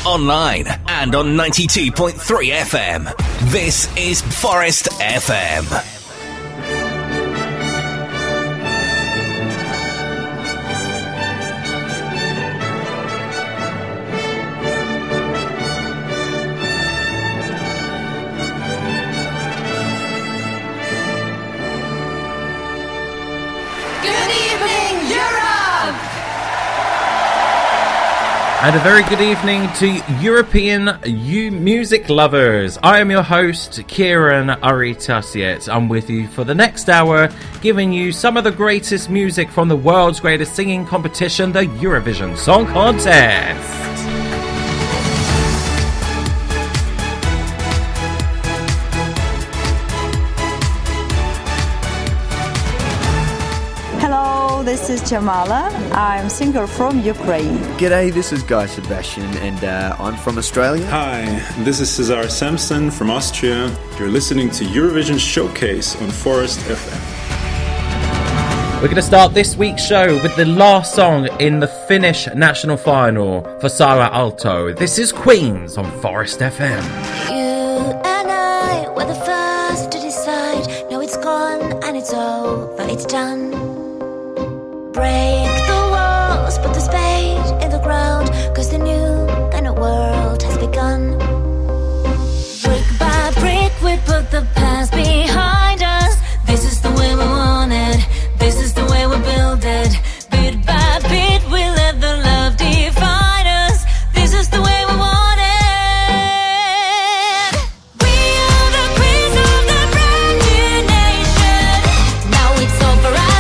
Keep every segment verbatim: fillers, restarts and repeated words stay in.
online, and on ninety-two point three F M. This is Forest F M. And a very good evening to European U music lovers. I am your host, Kieran Aritasiet. I'm with you for the next hour, giving you some of the greatest music from the world's greatest singing competition, the Eurovision Song Contest. This is Jamala. I'm singer from Ukraine. G'day, this is Guy Sebastian and uh, I'm from Australia. Hi, this is Cesar Samson from Austria. You're listening to Eurovision Showcase on Forest F M. We're going to start this week's show with the last song in the Finnish national final for Sara Aalto. This is Queens on Forest F M. You and I were the first to decide. No, it's gone and it's over, it's done. Break the walls, put the spade in the ground, cause the new kind of world has begun. Brick by brick, we put the past behind us. This is the way we want it, this is the way we build it. Bit by bit, we let the love define us. This is the way we want it. We are the queens of the brand new nation. Now it's all for us.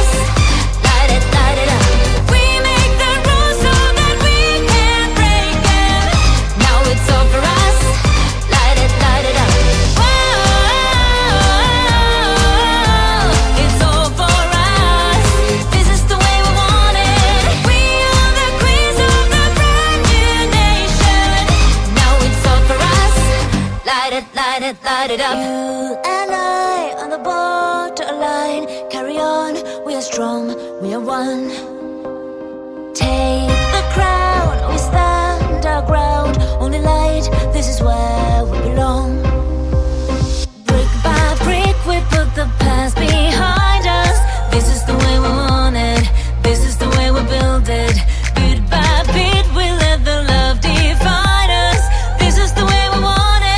Light it up. You and I on the borderline. Carry on, we are strong, we are one. Take the crown, we stand our ground. Only light, this is where we belong. Brick by brick, we put the past behind us. This is the way we want it, this is the way we build it. Bit by bit, we let the love define us. This is the way we want it.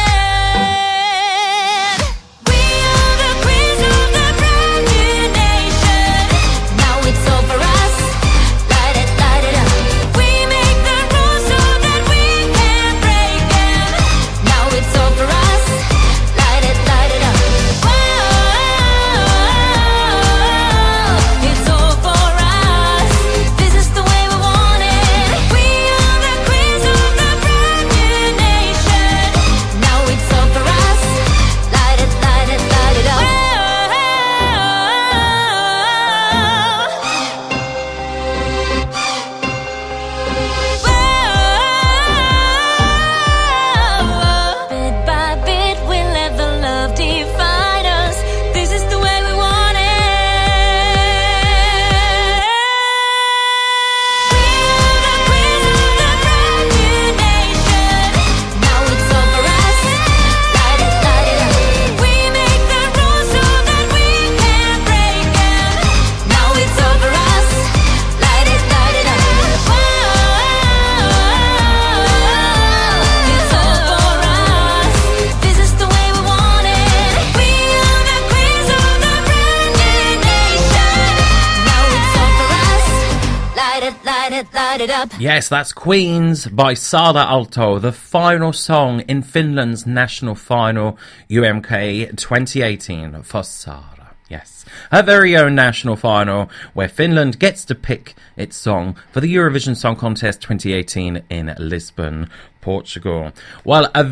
Yes, that's Queens by Sara Aalto, the final song in Finland's national final, U M K twenty eighteen, for Sara. Yes, her very own national final, where Finland gets to pick its song for the Eurovision Song Contest twenty eighteen in Lisbon, Portugal. Well, a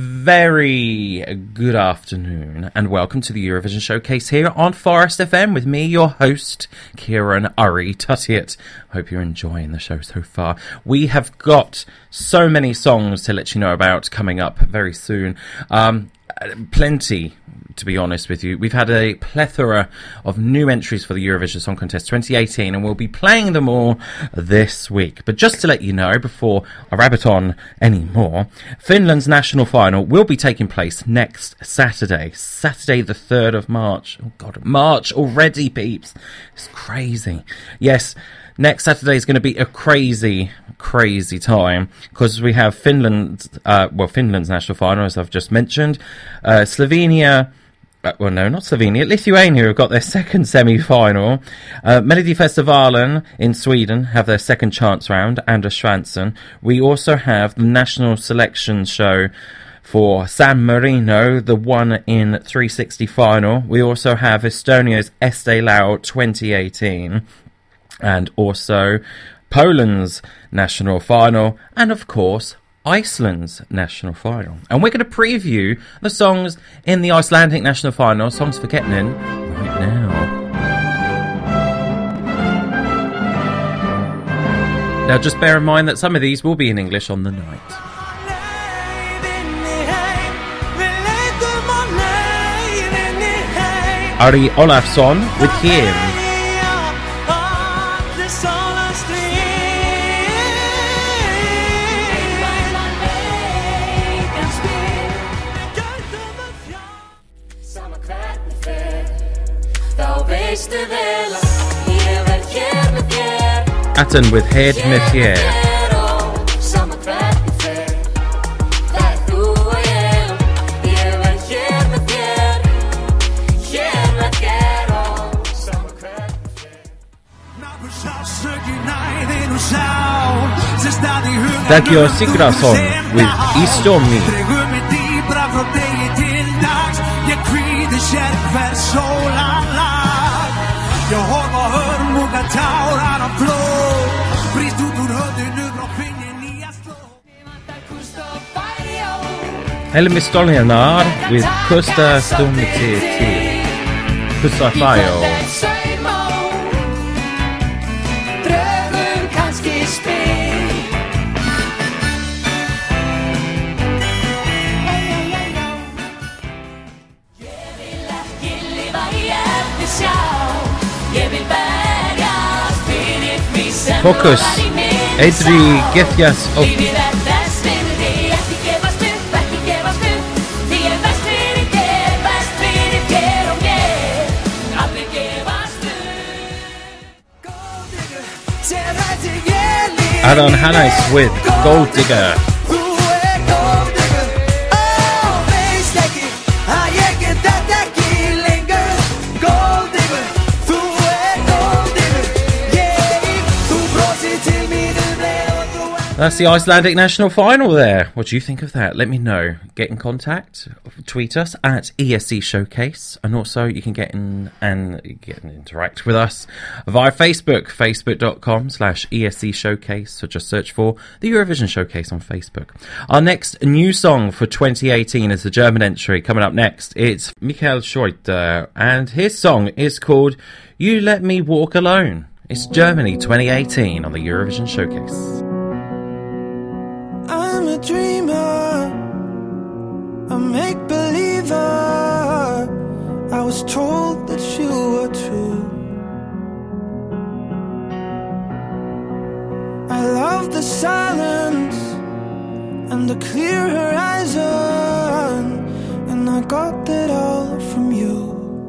very good afternoon and welcome to the Eurovision Showcase here on Forest F M with me, your host, Kieran Aritasiet. Hope you're enjoying the show so far. We have got so many songs to let you know about coming up very soon. Um, plenty to be honest with you. We've had a plethora of new entries for the Eurovision Song Contest twenty eighteen, and we'll be playing them all this week. But just to let you know, before I rabbit on any more, Finland's national final will be taking place next Saturday, Saturday the third of March. Oh God, March already, peeps. It's crazy. Yes, next Saturday is going to be a crazy, crazy time because we have Finland, uh, well, Finland's national final, as I've just mentioned. Uh, Slovenia, uh, well, no, not Slovenia, Lithuania have got their second semi-final. Uh, Melodifestivalen in Sweden have their second chance round, Anders Svensson. We also have the national selection show for San Marino, the one in three sixty final. We also have Estonia's Este Lau twenty eighteen. And also Poland's national final, and of course Iceland's national final. And we're going to preview the songs in the Icelandic national final, songs for getting in right now. Now just bear in mind that some of these will be in English on the night. Ari Olafsson with Him. Atten with Head Messier. Dagio Sigurðsson with Istomi. Helmi Stoljanar with Kusta Stumiti. Kusta Fajo. Focus, Edri Gethias och Aron Hannes with Gold Digger. That's the Icelandic national final there. What do you think of that? Let me know. Get in contact. Tweet us at E S C Showcase. And also you can get in and get and interact with us via Facebook. Facebook.com slash ESC Showcase. So just search for the Eurovision Showcase on Facebook. Our next new song for twenty eighteen is the German entry. Coming up next, it's Michael Scheuter. And his song is called You Let Me Walk Alone. It's Germany twenty eighteen on the Eurovision Showcase. I'm a dreamer, a make-believer. I was told that you were true. I love the silence and the clear horizon, and I got that all from you.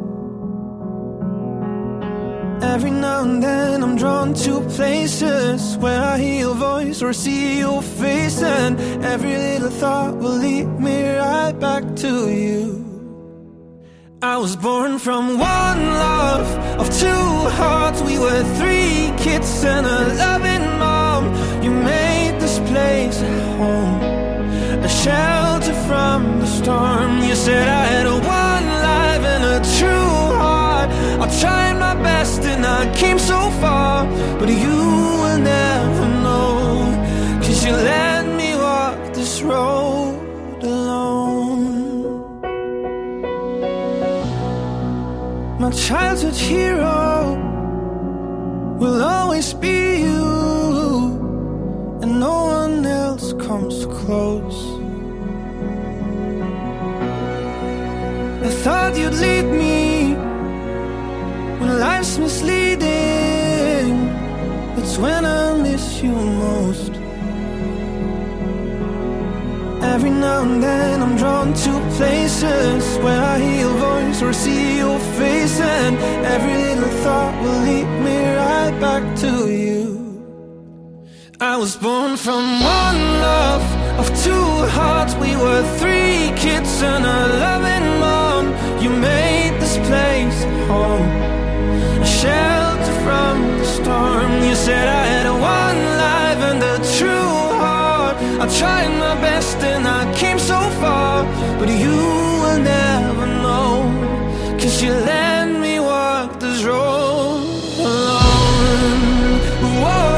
Every now and then I'm drawn to places where I hear your voice or see your face, and every little thought will lead me right back to you. I was born from one love of two hearts. We were three kids and a loving mom. You made this place at home, a shelter from the storm. You said I had a one life and a true heart. I tried my best and I came so far, but you will never know, 'cause you let me walk this road alone. My childhood hero will always be you, and no one else comes close. A thought you'd lead me when life's misleading. That's when I miss you most. Every now and then I'm drawn to places where I hear your voice or see your face, and every little thought will lead me right back to you. I was born from one love of two hearts. We were three kids and a loving mom. You made this place home, a shelter from the storm. You said I had one life and a true heart. I tried my best and I came so far, but you will never know, 'cause you let me walk this road alone. Whoa.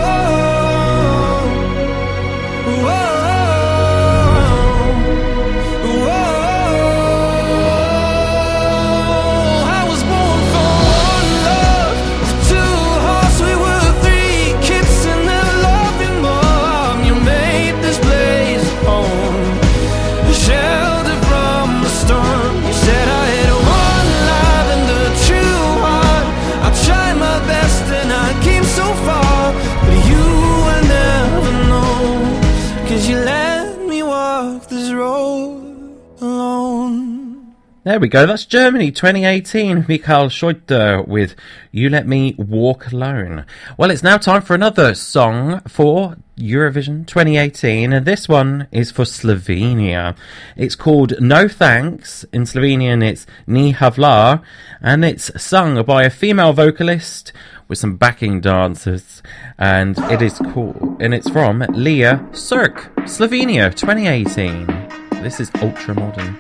There we go, that's Germany twenty eighteen, Michael Scheuter with You Let Me Walk Alone. Well, it's now time for another song for Eurovision twenty eighteen, and this one is for Slovenia. It's called No Thanks. In Slovenian it's Ni Havla, and it's sung by a female vocalist with some backing dancers, and it is cool, and it's from Leah Sirk, Slovenia twenty eighteen. This is ultra modern.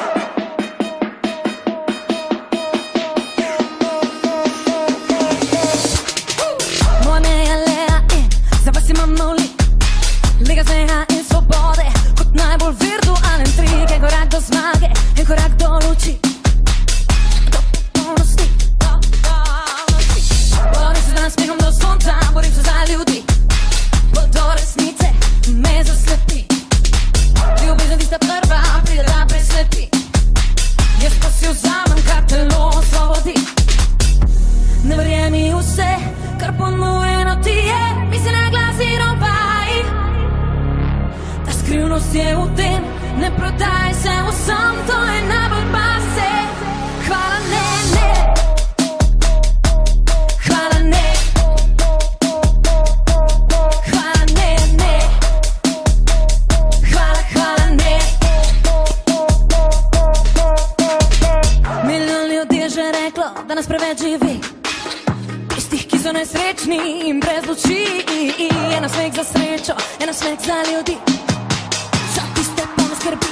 Liga sneha in svobode, kot najbolj virtualen trik. En korak do zmage, en korak do luči, do popolnosti, do polnosti. Borim se z nasmehom do sonca, borim se za ljudi, bo do resnice me zaslepi. Ljubezen tista prva pride da preslepi. Jaz pa si vzamem, kar telo osvobodi. Ne verjemi vse, kar ponujeno ti je, mi se na glas in opaji. Skrivnost je v tem, ne prodaj se vsem, to je najbolj pase. Hvala ne, ne. Hvala ne. Hvala ne, ne. Hvala, hvala ne. Milijon ljudi je že reklo, da nas preveč živi, tistih, ki so nesrečni in brez luči. Ena smeh za srečo, ena smeh za ljudi, skrbi.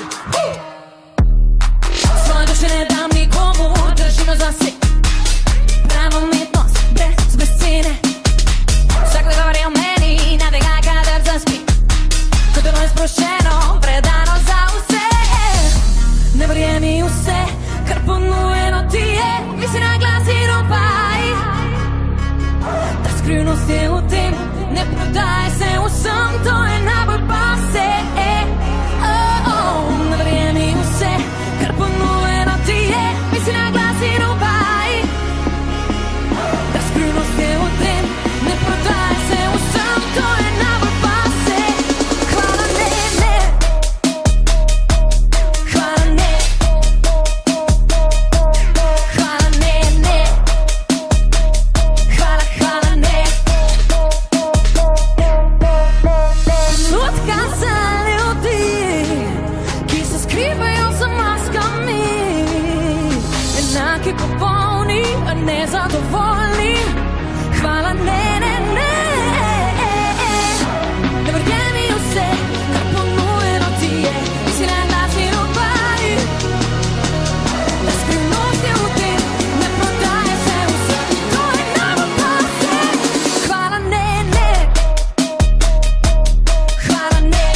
Svoje duše ne dam nikomu, držimo zase. Prava umetnost, brez besede. Vsak le govori o meni, nadega kadar zaspi. Ko telo je sproščeno, predano za vse. Ne verjemi vse, kar ponujeno ti je, mi si na glas in opaj. Ta skrivnost je v tem, ne prodaj se vsem, to je najbolj pase. Ne verjemi vse, kar ponujeno ti je, mi si na glas in opaj. Ta skrivnost je v tem, ne prodaj se vsem, to je najbolj pase. Hvala ne, ne. Hvala ne. Hvala ne, ne. Hvala, hvala ne. Lutka za ljudi, skrivajo za maskami, enaki popolni, a nezadovoljni. Hvala ne, ne, ne. Ne verjemi vse, kar ponujeno ti je, mi si na glas in opaj. Ta skrivnost je v tem, ne prodaje se vsem, to je najbolj pase. Hvala ne, ne. Hvala ne.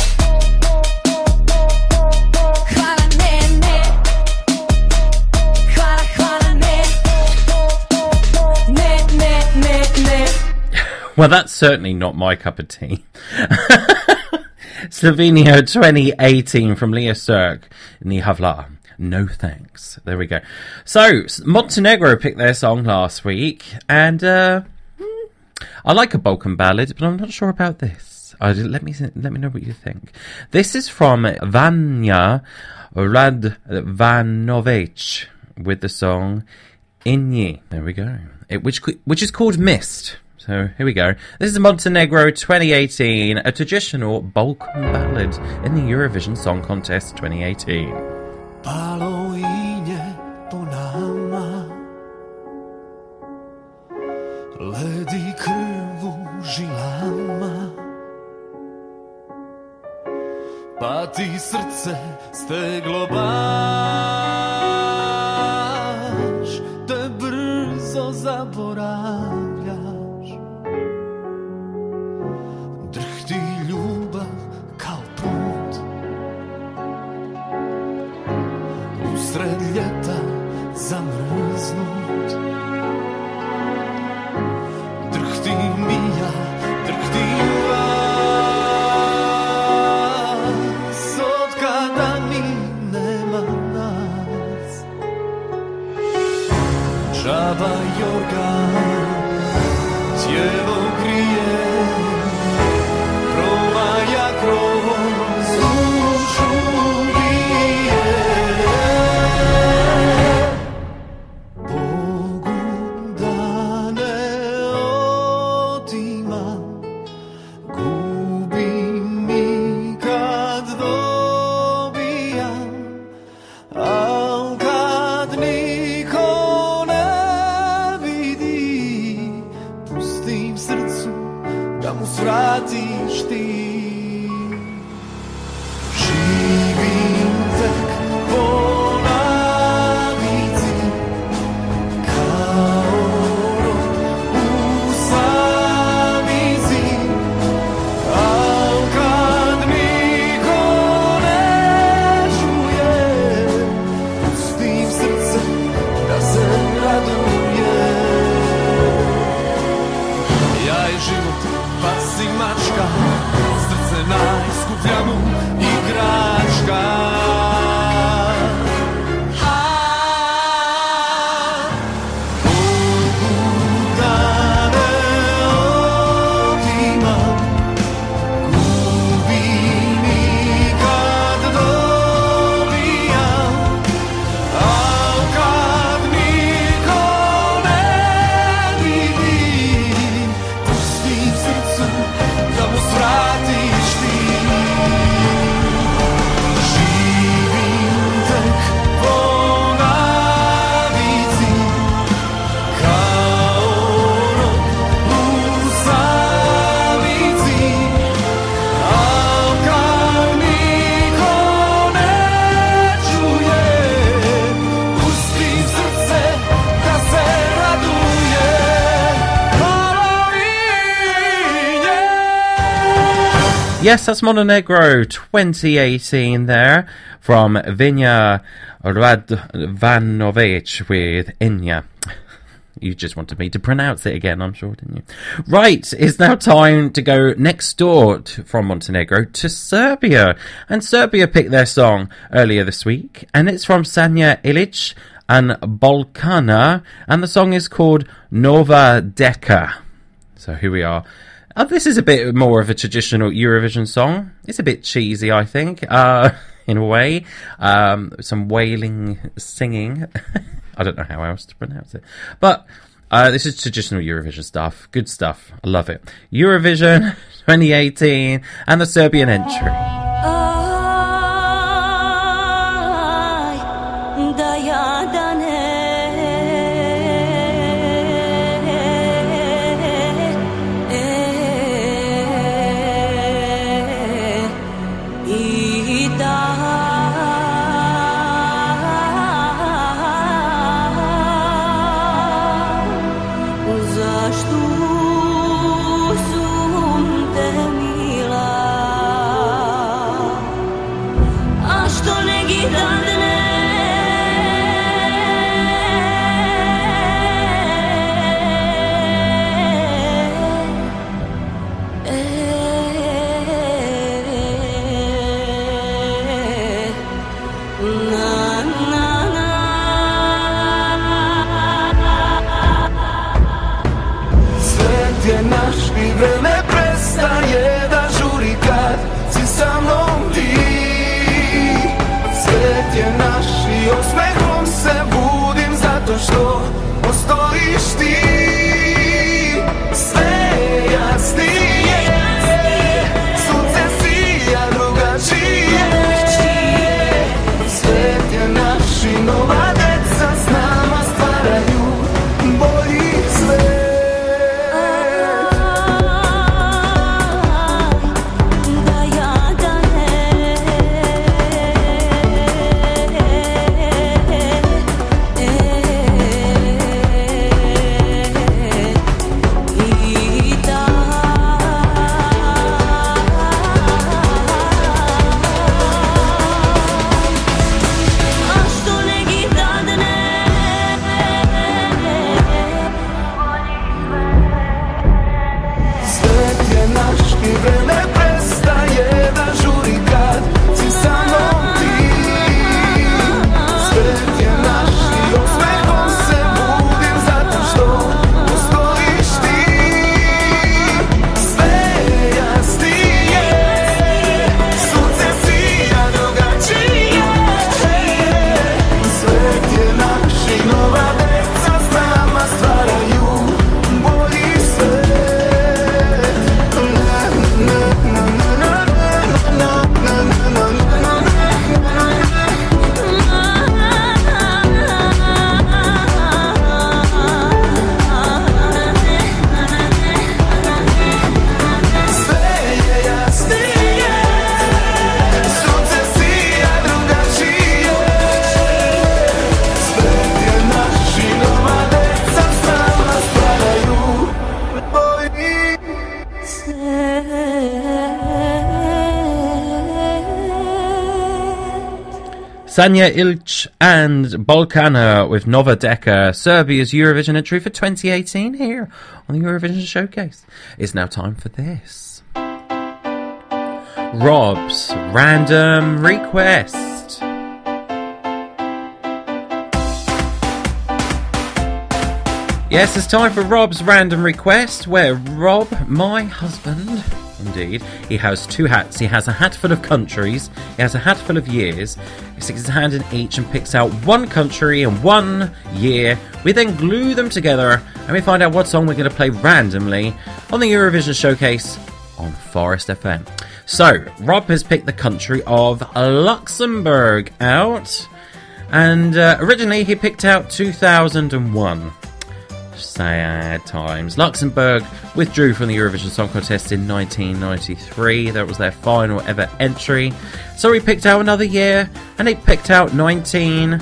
Well, that's certainly not my cup of tea. Slovenia twenty eighteen from Leah Sirk, Ni Havla. No thanks. There we go. So, Montenegro picked their song last week, and uh, I like a Balkan ballad, but I'm not sure about this. Uh, let me let me know what you think. This is from Vanja Radvanovic with the song Inni. There we go. It, which which is called Mist. So here we go. This is Montenegro twenty eighteen, a traditional Balkan ballad in the Eurovision Song Contest twenty eighteen. Palo inje po nama, ledi krv u žilama, pa ti srce steglo baš, te brzo zaboravljaš. Drhti ljubav kao put usred ljeta zamrznut. Drhtim i ja, drhtim vas, od kada mi nema nas. Džaba jorgan tijelo grije, promaja kroz dušu bije. Bogu dane otimam, gubim i kad dobijam, al kad niko ne vidi, pustim srcu da mu svratiš ti. Živim tek po navici, kao rod u samici, al kad niko ne čuje, pustim srce da se raduje. Ja i život, pas i mačka, srce najskuplja mu igračka. A, Bogu dane otimam, gubim i kad dobijam, al kad niko ne vidi, pustim srcu da mu svratiš ti. Živim tek po navici, kao rod u samici, al kad niko ne čuje, pustim srce da se raduje. Yes, that's Montenegro twenty eighteen there from Vanja Radvanovic with Inya. You just wanted me to pronounce it again, I'm sure, didn't you? Right, it's now time to go next door to, from Montenegro to Serbia. And Serbia picked their song earlier this week, and it's from Sanja Ilic and Balkana, and the song is called Nova Deka. So here we are. Uh, this is a bit more of a traditional Eurovision song. It's a bit cheesy, I think, uh, in a way. Um, some wailing singing. I don't know how else to pronounce it. But uh, this is traditional Eurovision stuff. Good stuff. I love it. Eurovision twenty eighteen and the Serbian entry. Zašto sunte mila Sanja Ilch and Balkana with Nova Deka, Serbia's Eurovision entry for twenty eighteen here on the Eurovision Showcase. It's now time for this. Rob's Random Request. Yes, it's time for Rob's Random Request, where Rob, my husband, indeed, he has two hats. He has a hat full of countries, he has a hat full of years. He sticks his hand in each and picks out one country and one year. We then glue them together and we find out what song we're going to play randomly on the Eurovision Showcase on Forest F M. So, Rob has picked the country of Luxembourg out, and uh, originally he picked out two thousand one. Sad times. Luxembourg withdrew from the Eurovision Song Contest in nineteen ninety-three. That was their final ever entry. So he picked out another year, and he picked out nineteen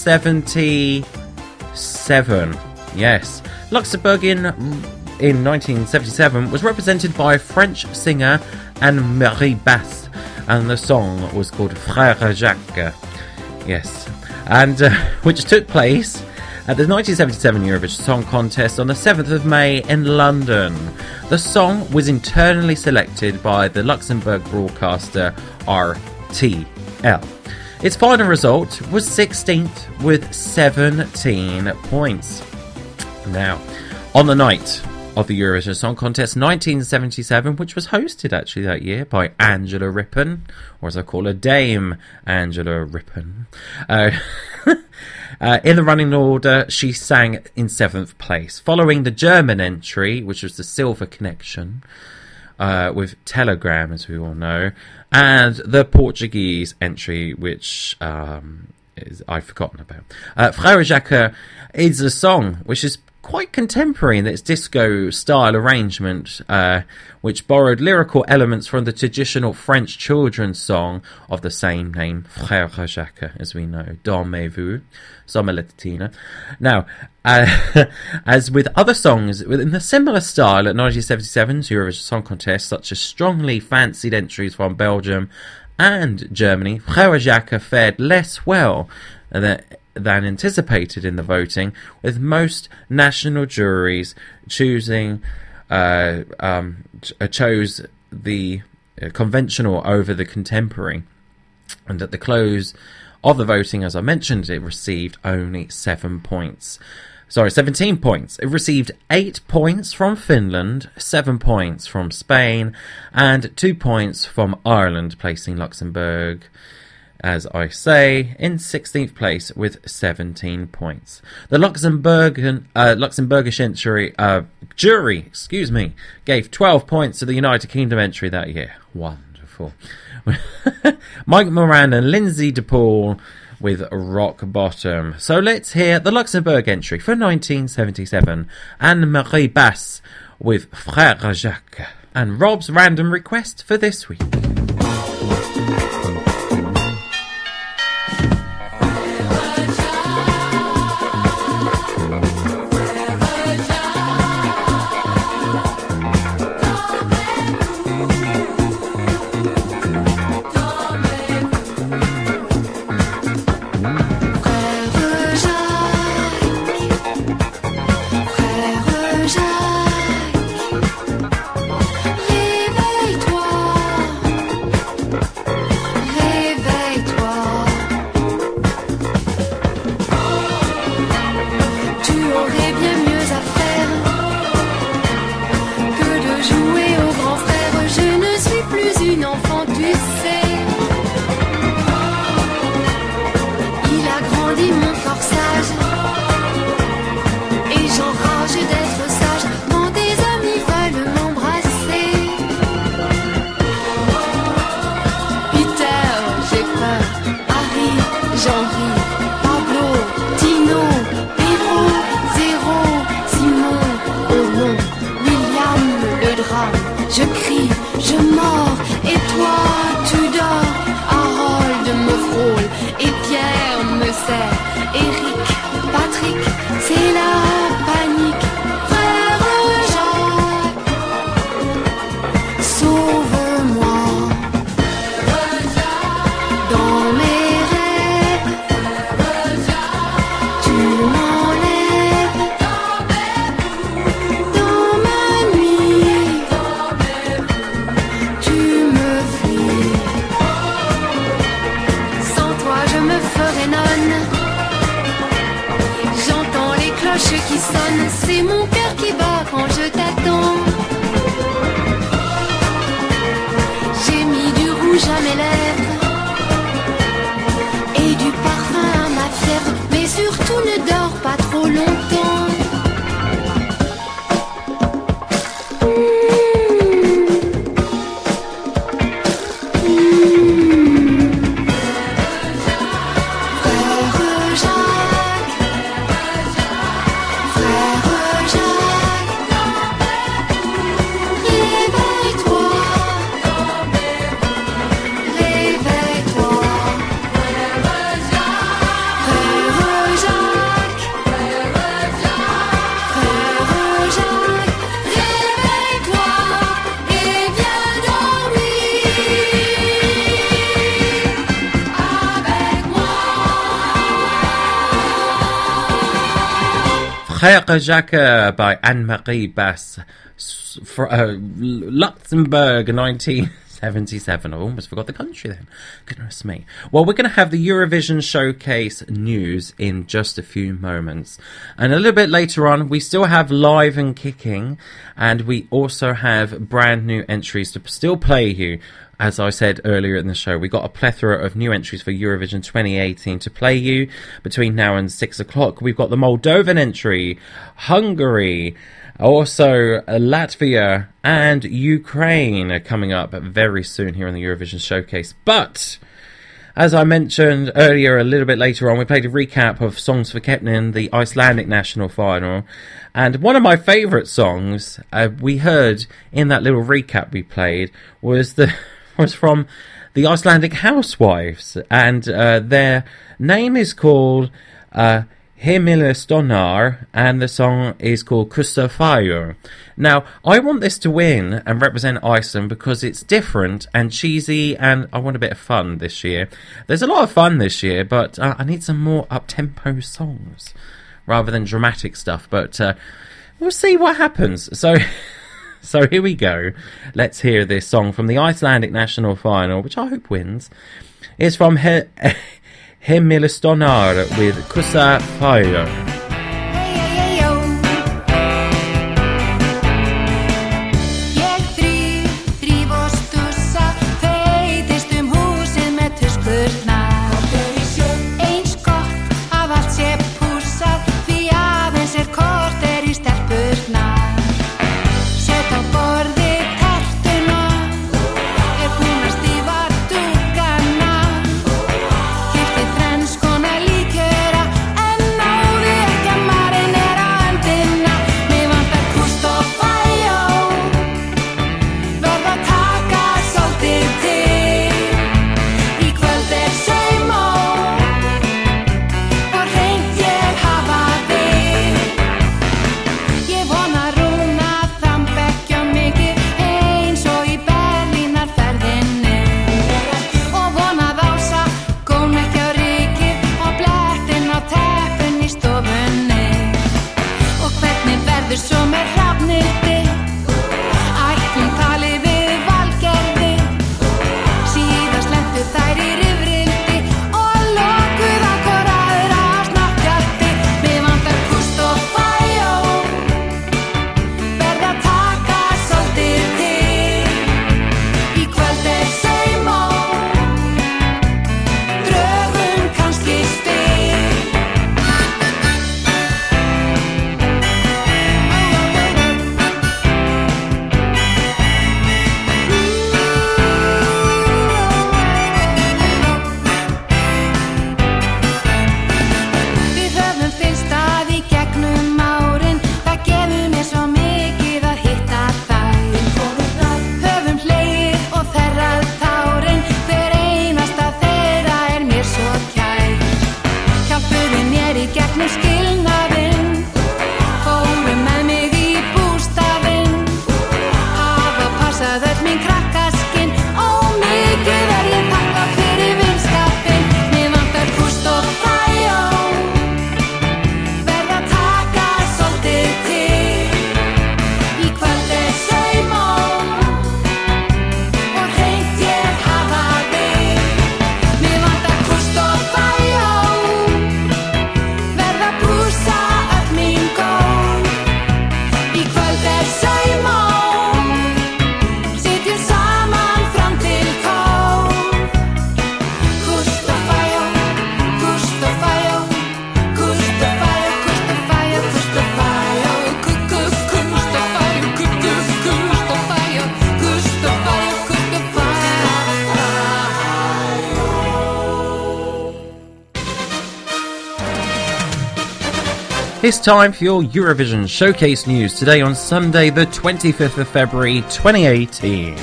seventy-seven. Yes, Luxembourg in in nineteen seventy-seven was represented by a French singer Anne-Marie Basse, and the song was called Frère Jacques. Yes, and uh, which took place at the nineteen seventy-seven Eurovision Song Contest on the seventh of May in London. The song was internally selected by the Luxembourg broadcaster R T L. Its final result was sixteenth with seventeen points. Now, on the night of the Eurovision Song Contest nineteen seventy-seven, which was hosted actually that year by Angela Rippon, or as I call her, Dame Angela Rippon. Uh, Uh, in the running order, she sang in seventh place, following the German entry, which was the Silver Connection, uh, with Telegram, as we all know, and the Portuguese entry, which um, is, I've forgotten about. Uh, Frère Jacques is a song which is quite contemporary in its disco-style arrangement, uh, which borrowed lyrical elements from the traditional French children's song of the same name, Frère Jacques, as we know, Dormez-vous, Sommer Latina. Now, uh, as with other songs within a similar style at nineteen seventy-seven's Eurovision Song Contest, such as strongly fancied entries from Belgium and Germany, Frère Jacques fared less well than than anticipated in the voting, with most national juries choosing uh, um, ch- chose the uh, conventional over the contemporary. And at the close of the voting, as I mentioned, it received only seven points. Sorry, seventeen points. It received eight points from Finland, seven points from Spain, and two points from Ireland, placing Luxembourg, as I say, in sixteenth place with seventeen points. The Luxembourgian, uh, Luxembourgish entry, uh, jury, excuse me, gave twelve points to the United Kingdom entry that year. Wonderful. Mike Moran and Lindsay DePaul with Rock Bottom. So let's hear the Luxembourg entry for nineteen seventy-seven. Anne-Marie Basse with Frère Jacques. And Rob's random request for this week. Dans mes rêves sonne, c'est mon cœur qui bat quand je t'attends. J'ai mis du rouge à mes lèvres et du parfum à ma fièvre, mais surtout ne dors pas trop longtemps. Frère Jacques by Anne-Marie Bass, uh, Luxembourg, nineteen seventy-seven. I almost forgot the country then. Goodness me. Well, we're going to have the Eurovision Showcase news in just a few moments. And a little bit later on, we still have Live and Kicking, and we also have brand new entries to still play you. As I said earlier in the show, we got a plethora of new entries for Eurovision twenty eighteen to play you between now and six o'clock. We've got the Moldovan entry, Hungary, also Latvia and Ukraine coming up very soon here on the Eurovision Showcase. But as I mentioned earlier, a little bit later on, we played a recap of Songs for Keppnin, the Icelandic national final. And one of my favourite songs uh, we heard in that little recap we played was the was from the Icelandic Housewives, and uh, their name is called uh, Heimilisdóttir, and the song is called Kusafire. Now, I want this to win and represent Iceland because it's different and cheesy, and I want a bit of fun this year. There's a lot of fun this year, but uh, I need some more up-tempo songs rather than dramatic stuff, but uh, we'll see what happens. So... So here we go. Let's hear this song from the Icelandic national final, which I hope wins. It's from He- Heimilisdóttir with Kusafire. Verða It's time for your Eurovision Showcase news today on Sunday the twenty-fifth of February twenty eighteen.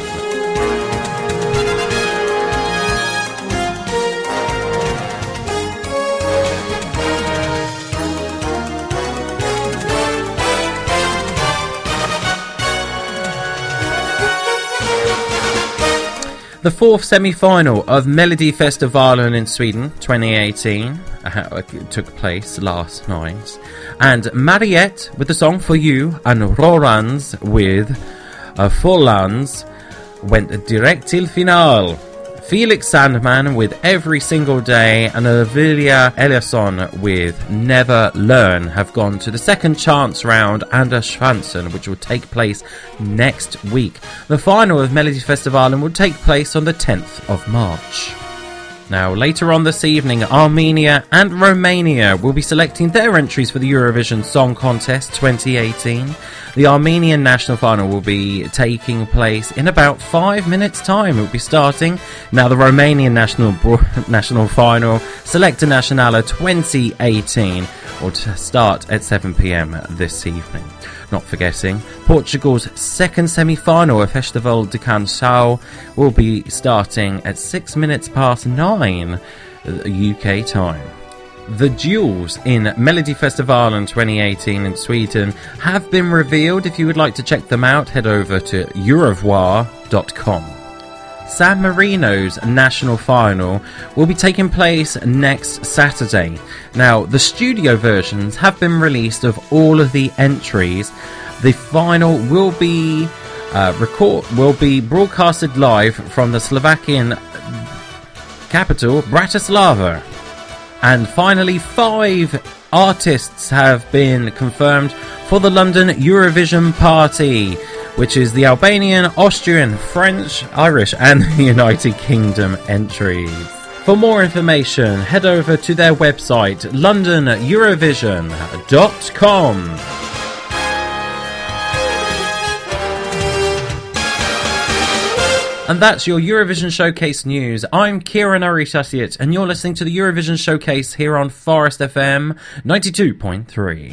The fourth semi-final of Melodifestivalen in Sweden twenty eighteen uh, took place last night, and Mariette with the song For You and Rorands with uh, Follands went direct till final. Felix Sandman with Every Single Day and Olivia Eliasson with Never Learn have gone to the second chance round and a Schwanzen, which will take place next week. The final of Melodifestivalen will take place on the tenth of March. Now, later on this evening, Armenia and Romania will be selecting their entries for the Eurovision Song Contest twenty eighteen. The Armenian national final will be taking place in about five minutes' time. It will be starting. Now, the Romanian national national final, Selecta Națională twenty eighteen, will start at seven p.m. this evening. Not forgetting, Portugal's second semi-final of Festival de Canção will be starting at six minutes past nine U K time. The duels in Melodifestivalen twenty eighteen in Sweden have been revealed. If you would like to check them out, head over to eurovoix dot com. San Marino's national final will be taking place next Saturday. Now, the studio versions have been released of all of the entries. The final will be uh, record will be broadcasted live from the Slovakian capital, Bratislava. And finally, five artists have been confirmed for the London Eurovision Party, which is the Albanian, Austrian, French, Irish and the United Kingdom entries. For more information, head over to their website, london eurovision dot com. And that's your Eurovision Showcase news. I'm Kieran Arisasiet, and you're listening to the Eurovision Showcase here on Forest F M ninety-two point three.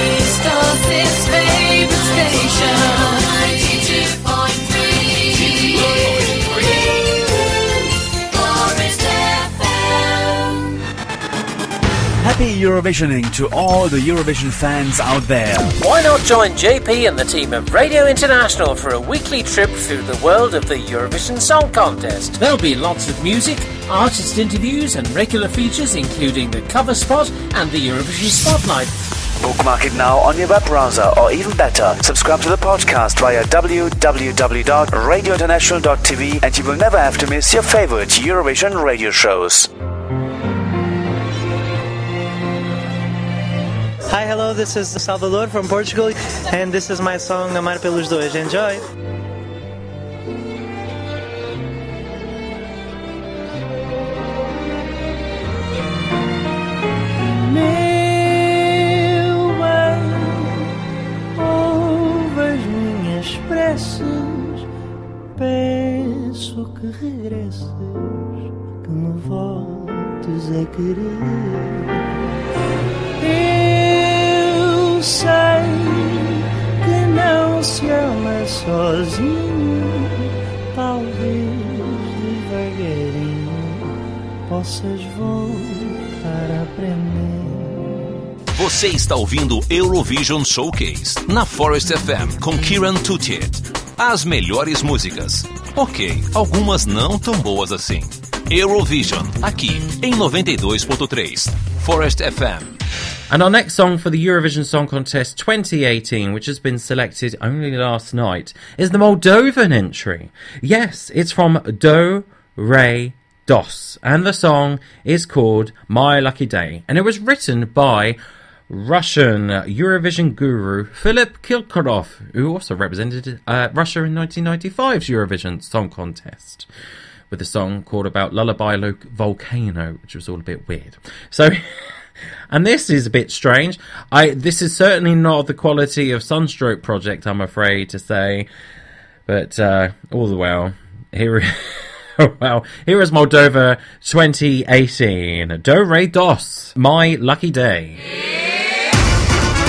Happy Eurovisioning to all the Eurovision fans out there. Why not join J P and the team of Radio International for a weekly trip through the world of the Eurovision Song Contest? There'll be lots of music, artist interviews and regular features including the cover spot and the Eurovision Spotlight. Bookmark it now on your web browser, or even better, subscribe to the podcast via w w w dot radio international dot t v and you will never have to miss your favorite Eurovision radio shows. Hi, hello, this is Salvador from Portugal, and this is my song Amar Pelos Dois. Enjoy! Meu bem, ouve as minhas preces, peço que regresses, que me voltes a querer. Eu sei que não se ama sozinho, talvez devagarinho possas voltar a aprender. Você está ouvindo Eurovision Showcase na Forest F M com Kieran Tutiet. As melhores músicas. Ok, algumas não tão boas assim. Eurovision, aqui em noventa e dois ponto três. Forest F M. And our next song for the Eurovision Song Contest twenty eighteen, which has been selected only last night, is the Moldovan entry. Yes, it's from Do, Re, Dos, and the song is called My Lucky Day, and it was written by Russian Eurovision guru Philip Kirkorov, who also represented uh, Russia in nineteen ninety-five's Eurovision Song Contest, with a song called about Lullaby Lo- Volcano, which was all a bit weird. So... And this is a bit strange. I This is certainly not the quality of Sunstroke Project, I'm afraid to say. But uh, all the well, here, well, here is Moldova twenty eighteen. Do, Re, Dos, My Lucky Day.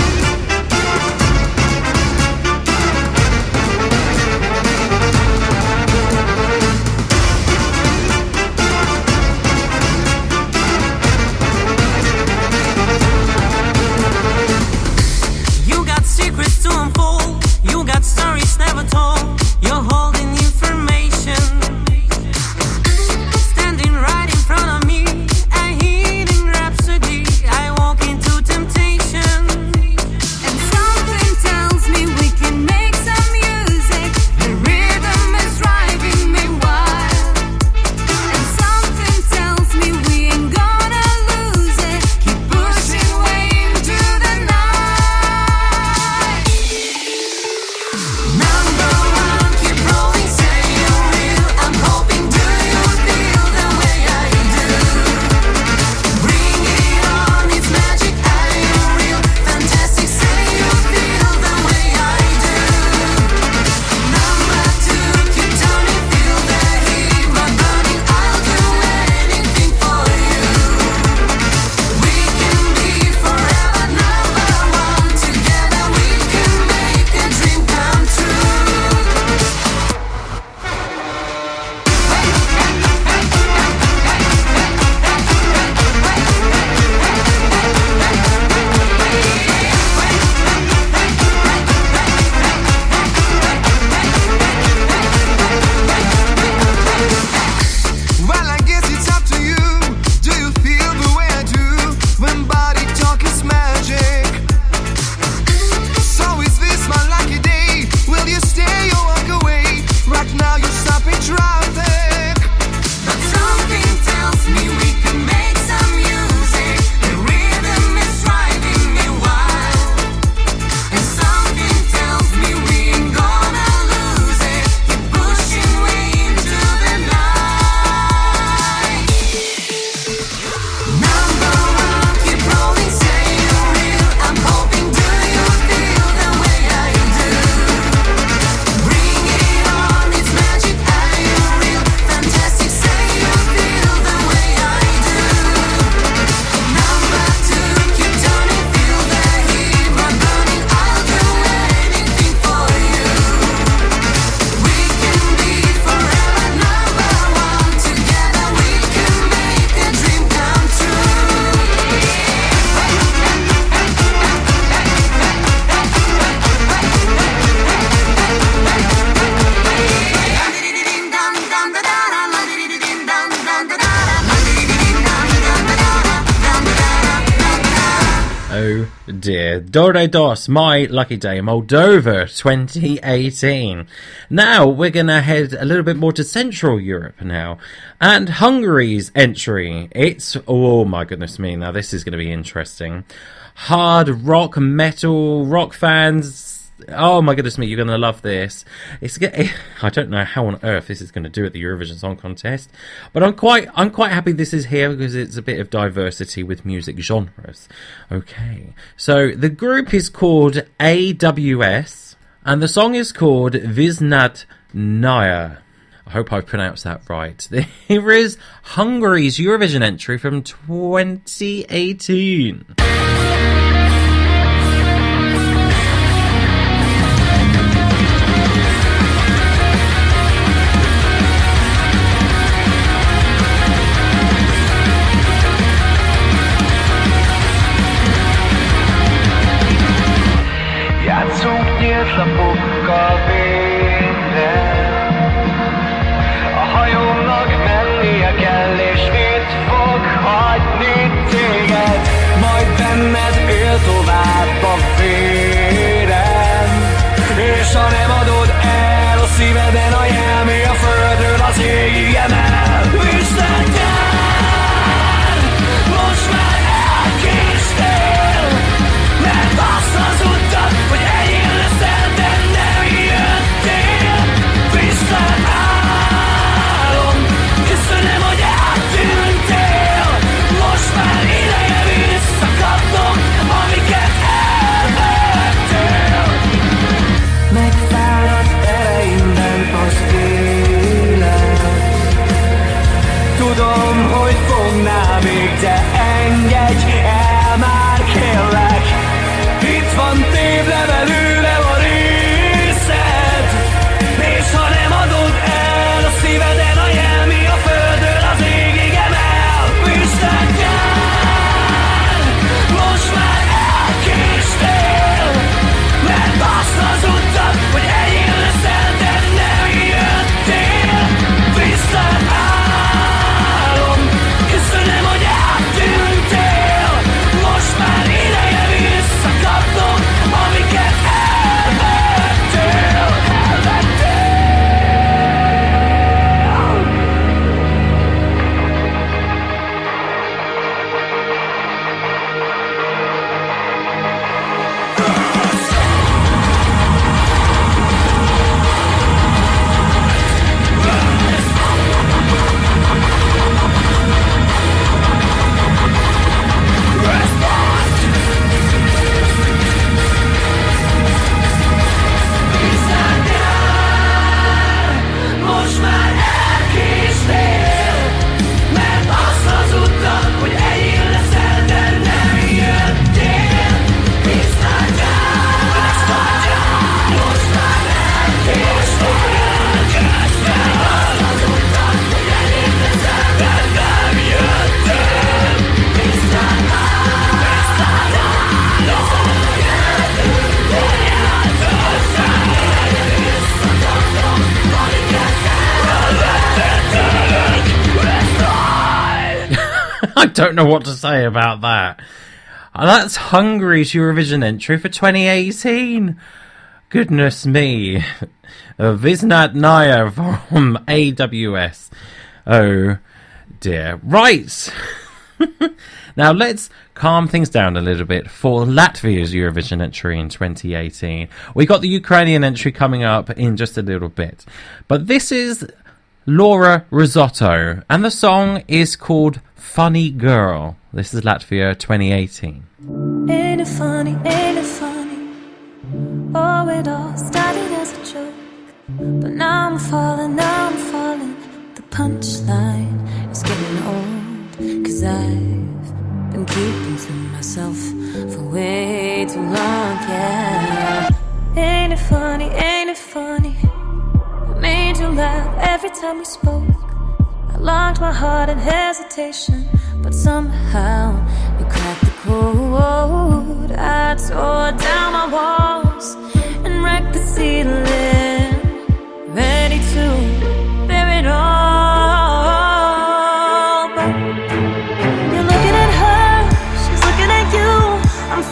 Oh dear. Do Dos, My Lucky Day, Moldova twenty eighteen. Now we're going to head a little bit more to Central Europe now. And Hungary's entry. It's, oh my goodness me, now this is going to be interesting. Hard rock, metal, rock fans. Oh my goodness me, you're going to love this. It's I don't know how on earth this is going to do at the Eurovision Song Contest, but I'm quite I'm quite happy this is here because it's a bit of diversity with music genres. Okay, so the group is called A W S and the song is called Viznat Naya. I hope I've pronounced that right. Here is Hungary's Eurovision entry from twenty eighteen. Lapokkal végre. A hajómnak mennie kell, és itt fog hagyni téged. Majd benned él tovább a vérem. És ha nem adod el a szíveden a jelmé a földről, az ég emel. Viszlát el, most már elkésztél, mert azt az utat, hogy enyém leszel, de nem jöttél. Viszlát állom, köszönöm, hogy eltűntél. Most már ideje visszakapnom, amiket elvettél. Megfáradt ereimben az élet. Tudom, hogy fognál még, de engedj el már, kérlek. Itt van tévle belőlem a részed, és ha nem adod el a szíveden a jelmi a földről, az égig emel. Viszlát el, most már elkéstél, mert azt az utat, hogy enyém leszel, de nem jöttél. Viszlát állom, köszönöm, hogy eltűntél. Most már ideje visszakapnom, amiket elvettél, elvettél. Most már elkéstél, mert azt az utat, hogy enyém leszel, de nem jöttél. Viszlát el, most már elkéstél, mert azt az utat, hogy enyém leszel, de nem jöttél. Viszlát el, viszlát el, hogy eltűntél. I don't know what to say about that. That's Hungary's Eurovision entry for twenty eighteen. Goodness me. Uh, Viznat Naya from A W S. Oh dear. Right. Now let's calm things down a little bit for Latvia's Eurovision entry in twenty eighteen. We got the Ukrainian entry coming up in just a little bit. But this is Laura Risotto, and the song is called Funny Girl. This is Latvia twenty eighteen. Ain't it funny, ain't it funny? Oh, it all started as a joke, but now I'm falling, now I'm falling. The punchline is getting old, 'cause I've been keeping to myself for way too long, yeah. Ain't it funny, ain't it funny? I made you laugh every time we spoke. I locked my heart in hesitation, but somehow you cracked the code. I tore down my walls and wrecked the ceiling, ready to bear it all. But you're looking at her, she's looking at you. I'm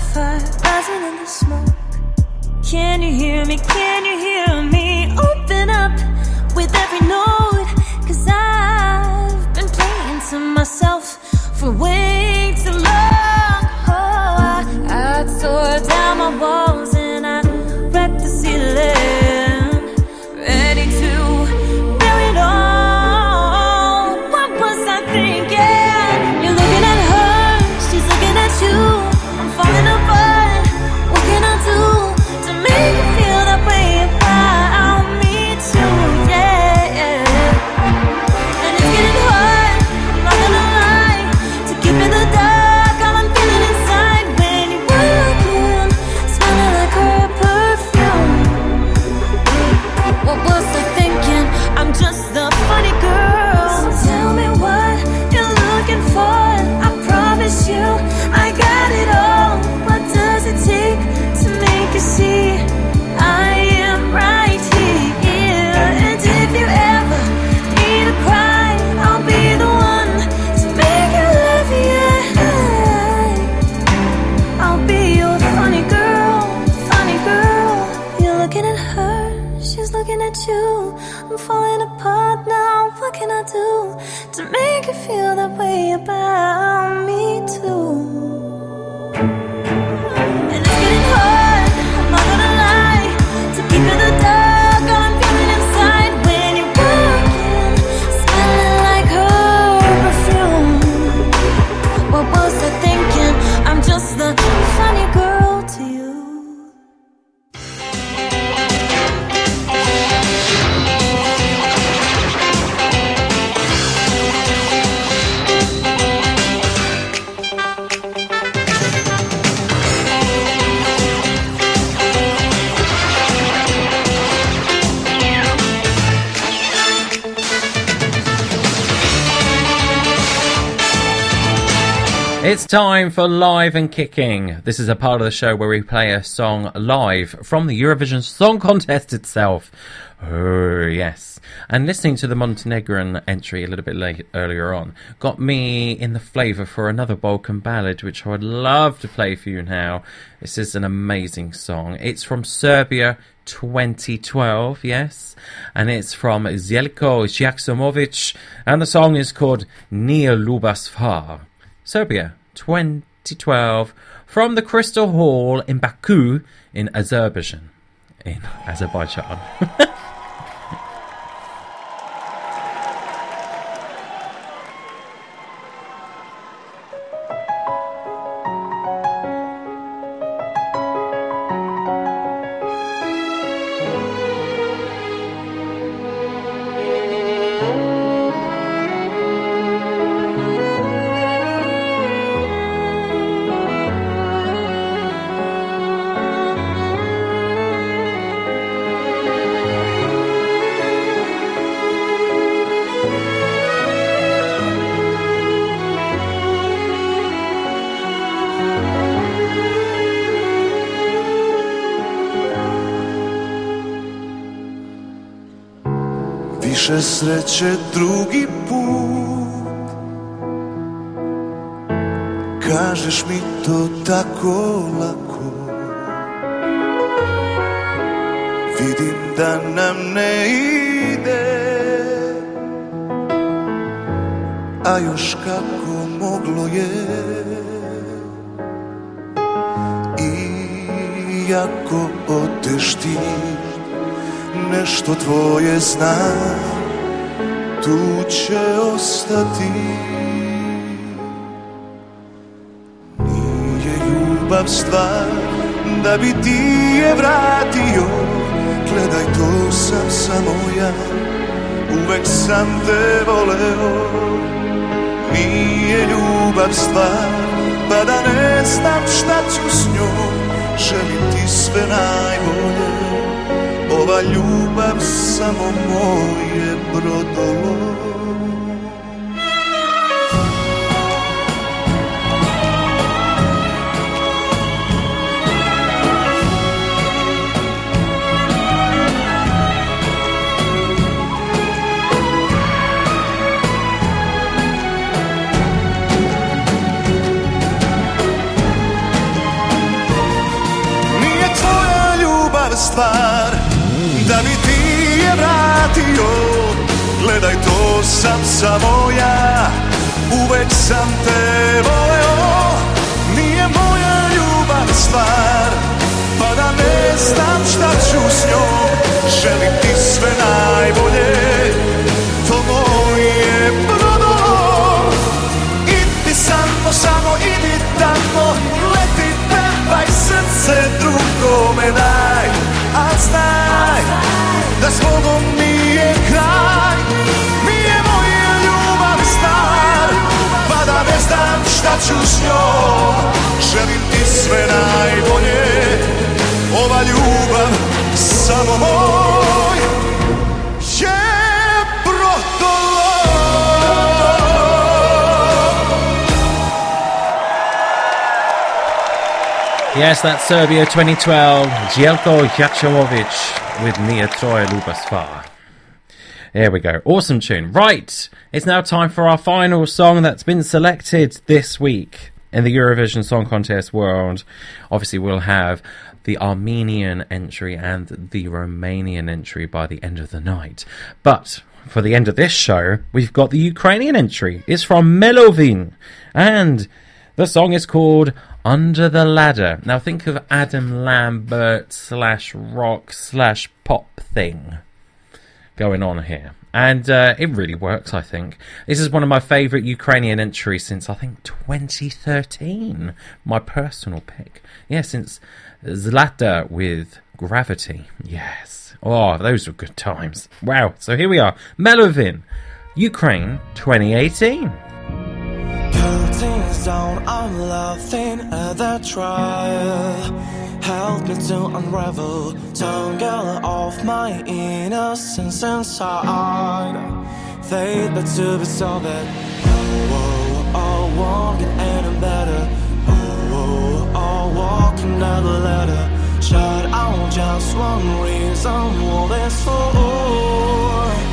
fire rising in the smoke. Can you hear me? Can you hear me? Open up with every note, 'cause I've been playing to myself for way too long. Oh, I, I tore down my walls and I wrecked the ceiling, ready to bury it all. What was I thinking? You're looking at her, she's looking at you. I'm falling apart. What can I do to make you feel that way about me too? Yeah, yeah. And it's getting hard, I'm not gonna lie, to keep in the dark all I'm feeling inside when you walk in, smelling like her perfume. What was I thinking? I'm just the funny girl. So tell me what you're looking for. I promise you I got it all. What does it take to make you see I am right here? And if you ever need a cry, I'll be the one to make you laugh. Yeah, I'll be your funny girl, funny girl. You're looking at her, she's looking at you. I'm falling apart now. What can I do to make you feel that way about me too? And it's getting hard, I'm not gonna lie, to keep in the dark all I'm feeling inside when you walk in, smelling like her perfume. What was I thinking? I'm just the funny girl to you. It's time for Live and Kicking. This is a part of the show where we play a song live from the Eurovision Song Contest itself. Oh, yes. And listening to the Montenegrin entry a little bit late, earlier on got me in the flavour for another Balkan ballad, which I would love to play for you now. This is an amazing song. It's from Serbia twenty twelve, yes. And it's from Zeljko Jaksomovic. And the song is called Nije Ljubosvar. Serbia, twenty twelve, from the Crystal Hall in Baku, in Azerbaijan. In Azerbaijan. Više sreće drugi put. Kažeš mi to tako lako. Vidim da nam ne ide, a još kako moglo je. Iako odeš ti, nešto tvoje znam, tu će ostati. Nije ljubav stvar da bi ti je vratio. Gledaj, to sam samo ja, uvek sam te voleo. Nije ljubav stvar, pa da ne znam šta ću s njom. Želim ti sve najbolje. Ova ljubav samo moje brodolo. stvar da bi ti je vratio. Gledaj, to sam samo ja, uvek sam te voleo. Nije moja ljubav stvar, pa da ne znam šta ću s njom. Želim ti sve najbolje, to moje prodolo. Idi samo, samo idi tamo, leti, pevaj, srce drugome daj. A znaj da s Bogom nije kraj, nije moja ljubav stvar, pa da ne znam šta ću s njom. Želim ti sve najbolje, ova ljubav samo moj je prodolo. Yes, that's Serbia twenty twelve, Jelko Jachovic with Nije Troje Ljubav stvar. There we go. Awesome tune. Right, it's now time for our final song that's been selected this week in the Eurovision Song Contest world. Obviously, we'll have the Armenian entry and the Romanian entry by the end of the night. But for the end of this show, we've got the Ukrainian entry. It's from Melovin, and the song is called Under the Ladder. Now think of Adam Lambert slash rock slash pop thing going on here. And uh, it really works, I think. This is one of my favourite Ukrainian entries since, I think, twenty thirteen. My personal pick. Yeah, since Zlata with Gravity. Yes. Oh, those were good times. Wow. So here we are. Melovin, Ukraine twenty eighteen. Curtains down, I'm laughing at that trial. Help me to unravel, don't get off my innocence inside. Fate but to be so bad. Oh, oh, oh, won't get any better. Oh, oh, oh, walking down the ladder. Shut out just one reason, all this for.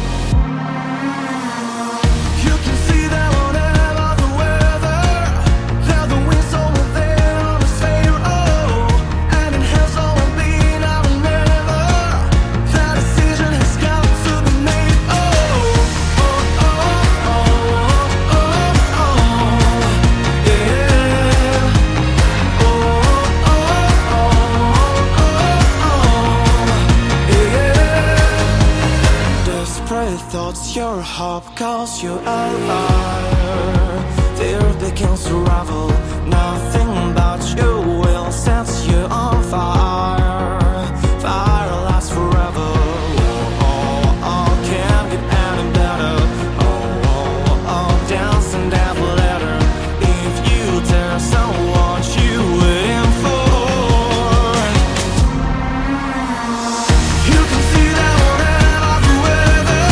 Thoughts your hope cause you a liar. Fear begins to ravel. Nothing but you will set you on fire. Fire lasts forever. Oh, oh, oh, can't get any better. Oh, oh, oh, dancing down the ladder. If you dare, so what you waiting for? You can see that whatever the weather.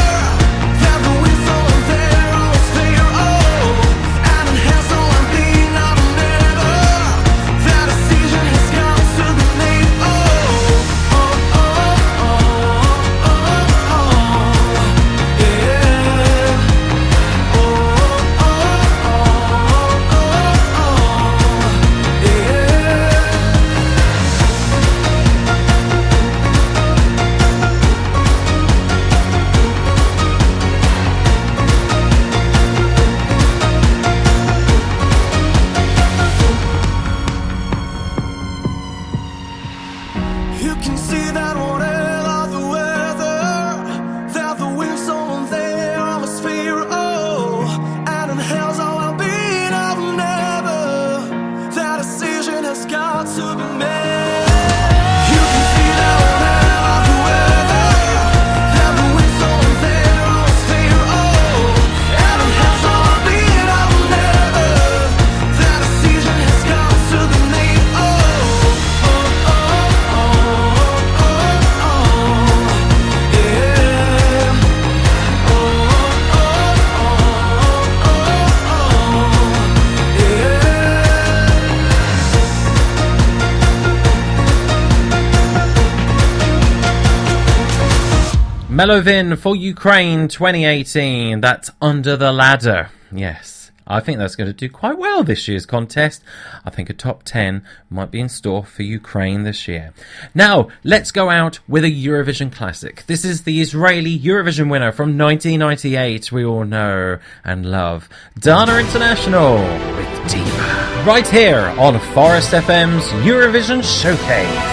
Melovin for Ukraine twenty eighteen. That's Under the Ladder. Yes, I think that's going to do quite well this year's contest. I think a top ten might be in store for Ukraine this year. Now, let's go out with a Eurovision classic. This is the Israeli Eurovision winner from nineteen ninety-eight, we all know and love, Dana International with Diva. Right here on Forest F M's Eurovision Showcase.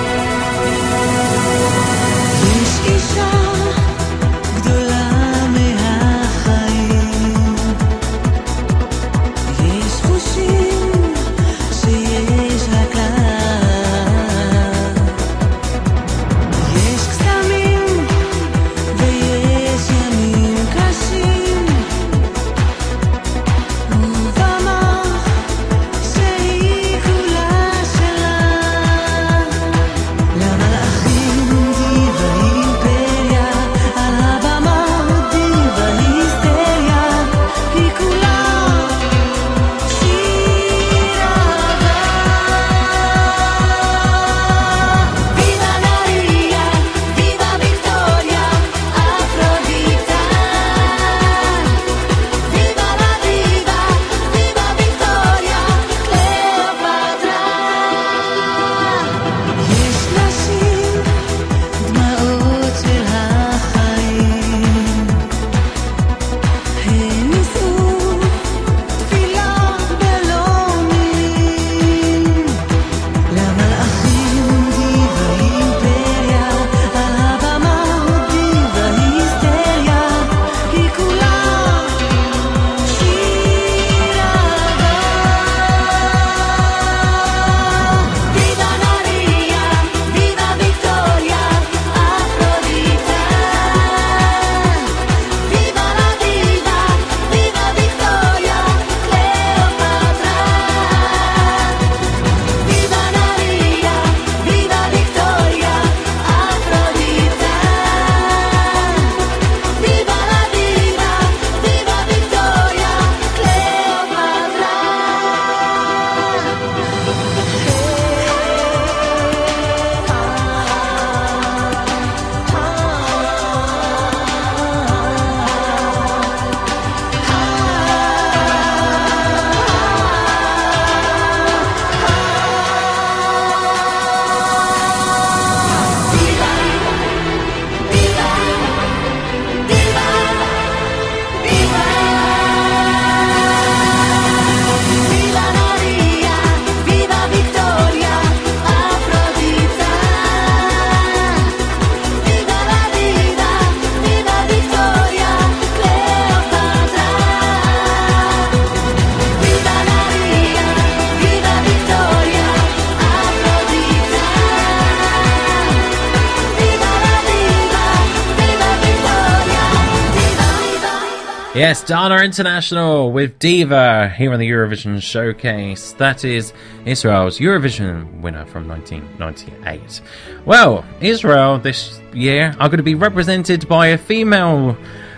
Yes, Dana International with Diva here on the Eurovision Showcase. That is Israel's Eurovision winner from nineteen ninety-eight. Well, Israel this year are going to be represented by a female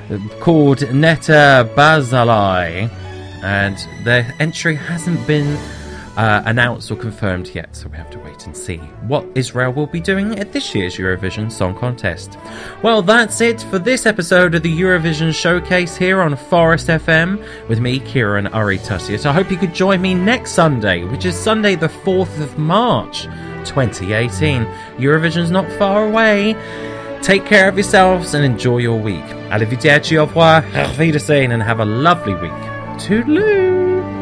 called Netta Bazalai, and their entry hasn't been uh, announced or confirmed yet, so we have to wait and see what Israel will be doing at this year's Eurovision Song Contest. Well, that's it for this episode of the Eurovision Showcase here on Forest F M with me, Kieran Urry-Tuttiett. I hope you could join me next Sunday, which is Sunday the fourth of March twenty eighteen. Eurovision's not far away. Take care of yourselves and enjoy your week. Arrivederci, au revoir, auf Wiedersehen, and have a lovely week. Toodaloo!